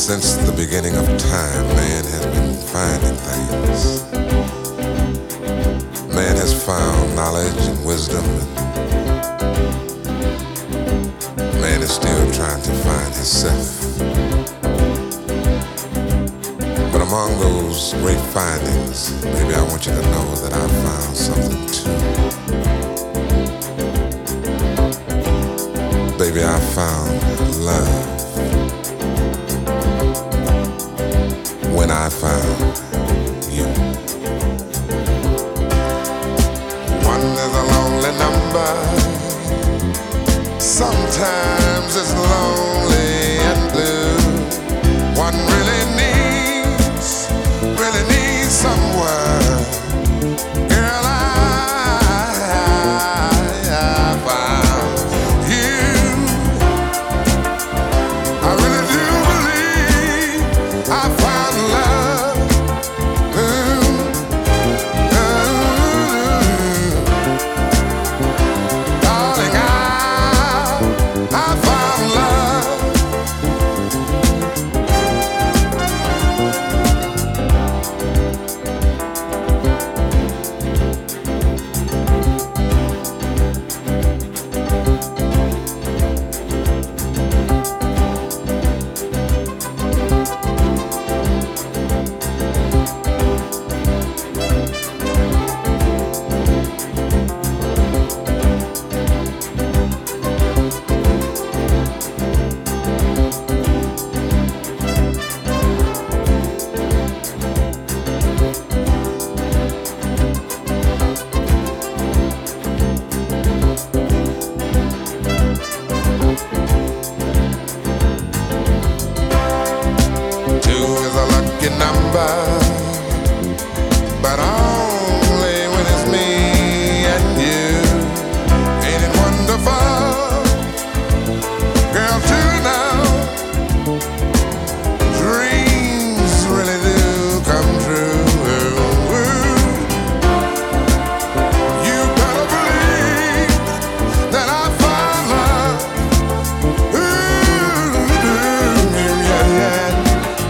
Since the beginning of time, man has been finding things. Man has found knowledge and wisdom. Man is still trying to find himself. But among those great findings, maybe I want you to know that I found something too. Baby, I found love. When I found you. One is a lonely number. Sometimes it's lonely and blue. One really needs someone. Girl, I found you. I really do believe I found love. Darling, I found love. Number, but only when it's me and you. Ain't it wonderful, girl, to know dreams really do come true. You better believe that I found love. Yeah.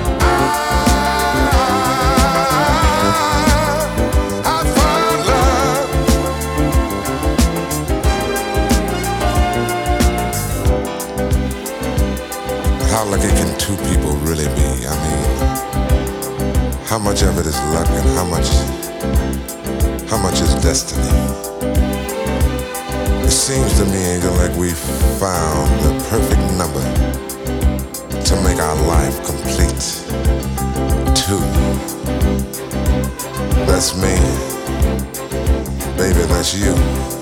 How lucky can two people really be? I mean, how much of it is luck and how much is destiny? It seems to me, Angel, like we found the perfect number to make our life complete. Two. That's me. Baby, that's you.